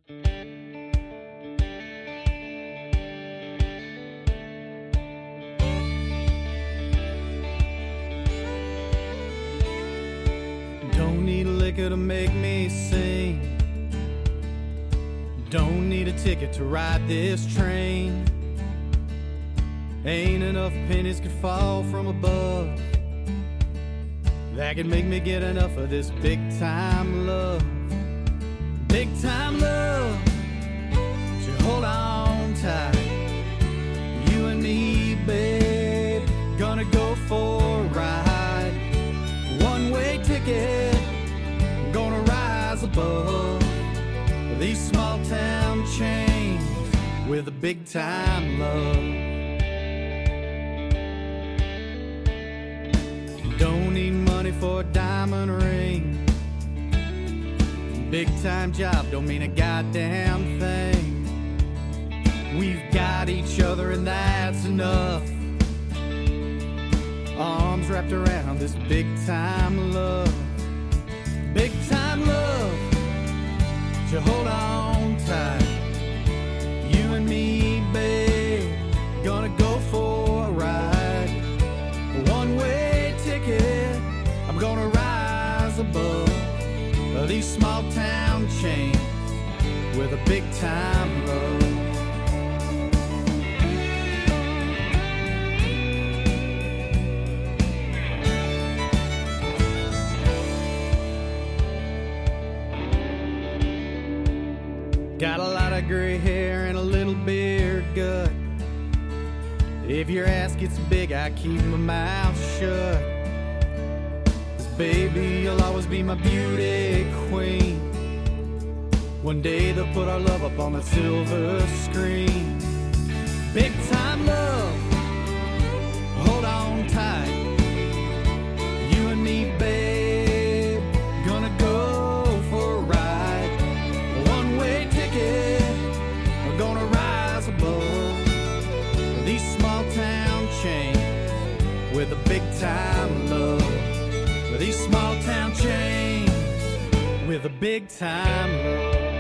Don't need liquor to make me sing. Don't need a ticket to ride this train. Ain't enough pennies could fall from above that could make me get enough of this big time love. Big time love, so hold on tight. You and me, babe, gonna go for a ride. One-way ticket, gonna rise above these small town chains with a big time love. Don't need money for a diamond ring. Big time job don't mean a goddamn thing. We've got each other and that's enough. Arms wrapped around this big time love. Big time love, so hold on tight. You and me, babe, gonna go for a ride. One-way ticket, I'm gonna rise above these small town chains with a big time love. Got a lot of gray hair and a little beer gut. If your ass gets big, I keep my mouth shut. 'Cause baby, you'll always be my beauty queen. One day they'll put our love up on the silver screen. Big time love, hold on tight. You and me, babe, gonna go for a ride. One-way ticket, we're gonna rise above these small town chains with a big time love. These small town chains with a big time love.